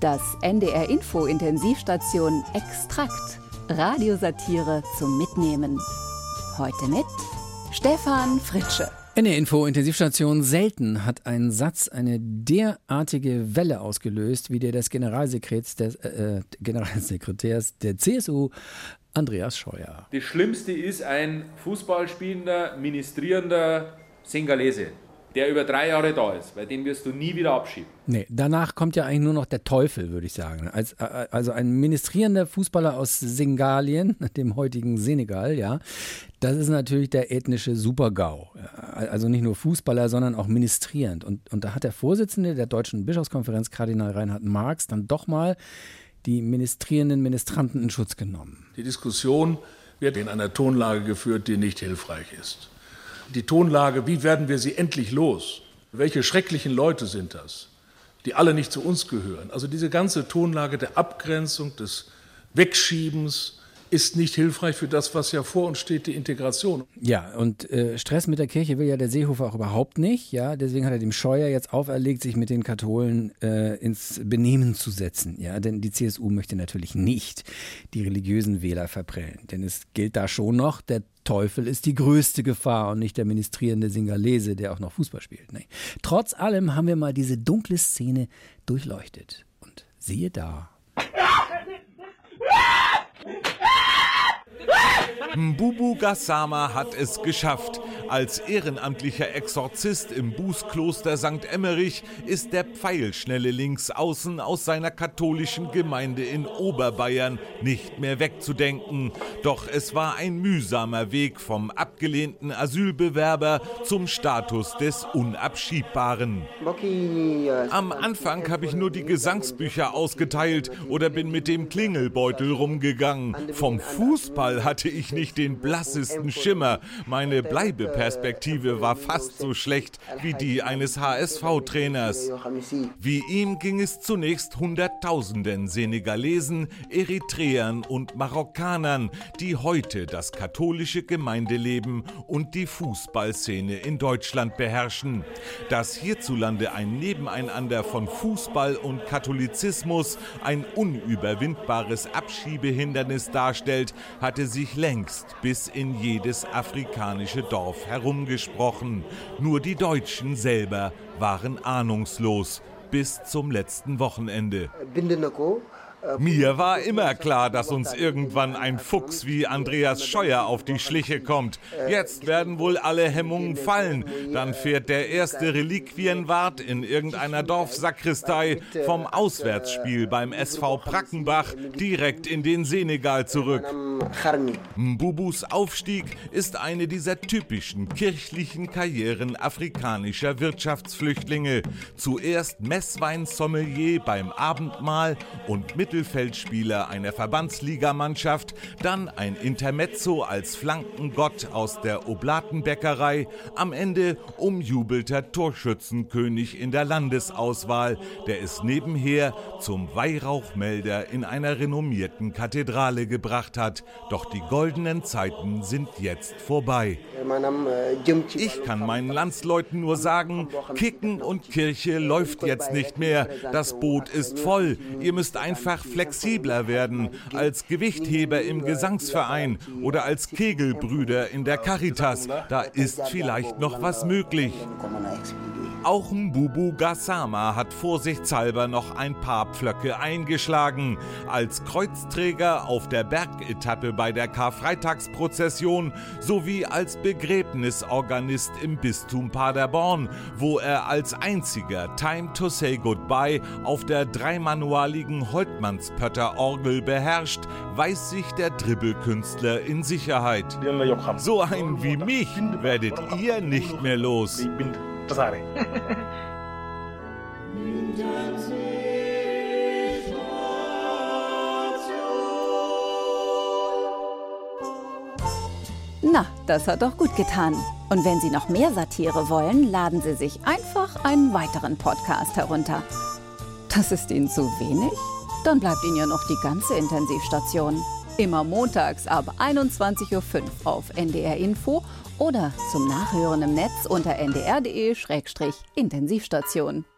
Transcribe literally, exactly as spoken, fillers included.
Das N D R Info Intensivstation Extrakt. Radiosatire zum Mitnehmen. Heute mit Stefan Fritsche. N D R Info Intensivstation. Selten hat ein Satz eine derartige Welle ausgelöst wie der des Generalsekretärs, des, äh, Generalsekretärs der C S U, Andreas Scheuer. Das Schlimmste ist ein Fußballspielender, ministrierender Sengalese, der über drei Jahre da ist, weil den wirst du nie wieder abschieben. Nee, danach kommt ja eigentlich nur noch der Teufel, würde ich sagen. Als, also ein ministrierender Fußballer aus Sengalien, dem heutigen Senegal, ja, das ist natürlich der ethnische Super-GAU. Also nicht nur Fußballer, sondern auch ministrierend. Und, und da hat der Vorsitzende der Deutschen Bischofskonferenz, Kardinal Reinhard Marx, dann doch mal die ministrierenden Ministranten in Schutz genommen. Die Diskussion wird in einer Tonlage geführt, die nicht hilfreich ist. Die Tonlage, wie werden wir sie endlich los? Welche schrecklichen Leute sind das, die alle nicht zu uns gehören? Also diese ganze Tonlage der Abgrenzung, des Wegschiebens ist nicht hilfreich für das, was ja vor uns steht, die Integration. Ja, und äh, Stress mit der Kirche will ja der Seehofer auch überhaupt nicht. Ja, deswegen hat er dem Scheuer jetzt auferlegt, sich mit den Katholen äh, ins Benehmen zu setzen. Ja, denn die C S U möchte natürlich nicht die religiösen Wähler verprellen. Denn es gilt da schon noch, der Teufel ist die größte Gefahr und nicht der ministrierende Singalese, der auch noch Fußball spielt. Nee. Trotz allem haben wir mal diese dunkle Szene durchleuchtet. Und siehe da. Mbubu Gassama hat es geschafft. Als ehrenamtlicher Exorzist im Bußkloster Sankt Emmerich ist der pfeilschnelle Linksaußen aus seiner katholischen Gemeinde in Oberbayern nicht mehr wegzudenken. Doch es war ein mühsamer Weg vom abgelehnten Asylbewerber zum Status des Unabschiebbaren. Am Anfang habe ich nur die Gesangsbücher ausgeteilt oder bin mit dem Klingelbeutel rumgegangen. Vom Fußball hatte ich nicht den blassesten Schimmer. Meine Bleibeperspektive war fast so schlecht wie die eines H S V-Trainers. Wie ihm ging es zunächst Hunderttausenden Senegalesen, Eritreern und Marokkanern, die heute das katholische Gemeindeleben und die Fußballszene in Deutschland beherrschen. Dass hierzulande ein Nebeneinander von Fußball und Katholizismus ein unüberwindbares Abschiebehindernis darstellt, hatte sich längst bis in jedes afrikanische Dorf herumgesprochen. Nur die Deutschen selber waren ahnungslos bis zum letzten Wochenende. Mir war immer klar, dass uns irgendwann ein Fuchs wie Andreas Scheuer auf die Schliche kommt. Jetzt werden wohl alle Hemmungen fallen. Dann fährt der erste Reliquienwart in irgendeiner Dorfsakristei vom Auswärtsspiel beim S V Brackenbach direkt in den Senegal zurück. Mbubus Aufstieg ist eine dieser typischen kirchlichen Karrieren afrikanischer Wirtschaftsflüchtlinge. Zuerst Messweinsommelier beim Abendmahl und Mittelfeldspieler einer Verbandsligamannschaft, dann ein Intermezzo als Flankengott aus der Oblatenbäckerei, am Ende umjubelter Torschützenkönig in der Landesauswahl, der es nebenher zum Weihrauchmelder in einer renommierten Kathedrale gebracht hat. Doch die goldenen Zeiten sind jetzt vorbei. Ich kann meinen Landsleuten nur sagen, Kicken und Kirche läuft jetzt nicht mehr. Das Boot ist voll. Ihr müsst einfach flexibler werden, als Gewichtheber im Gesangsverein oder als Kegelbrüder in der Caritas. Da ist vielleicht noch was möglich. Auch Mbubu Gassama hat vorsichtshalber noch ein paar Pflöcke eingeschlagen. Als Kreuzträger auf der Bergetappe bei der Karfreitagsprozession sowie als Begräbnisorganist im Bistum Paderborn, wo er als einziger Time to Say Goodbye auf der dreimanualigen Holtmannspötter-Orgel beherrscht, weiß sich der Dribbelkünstler in Sicherheit. So einen wie mich werdet ihr nicht mehr los. Na, das hat doch gut getan. Und wenn Sie noch mehr Satire wollen, laden Sie sich einfach einen weiteren Podcast herunter. Das ist Ihnen zu wenig? Dann bleibt Ihnen ja noch die ganze Intensivstation. Immer montags ab einundzwanzig Uhr fünf auf N D R Info oder zum Nachhören im Netz unter n d r punkt d e slash intensivstation.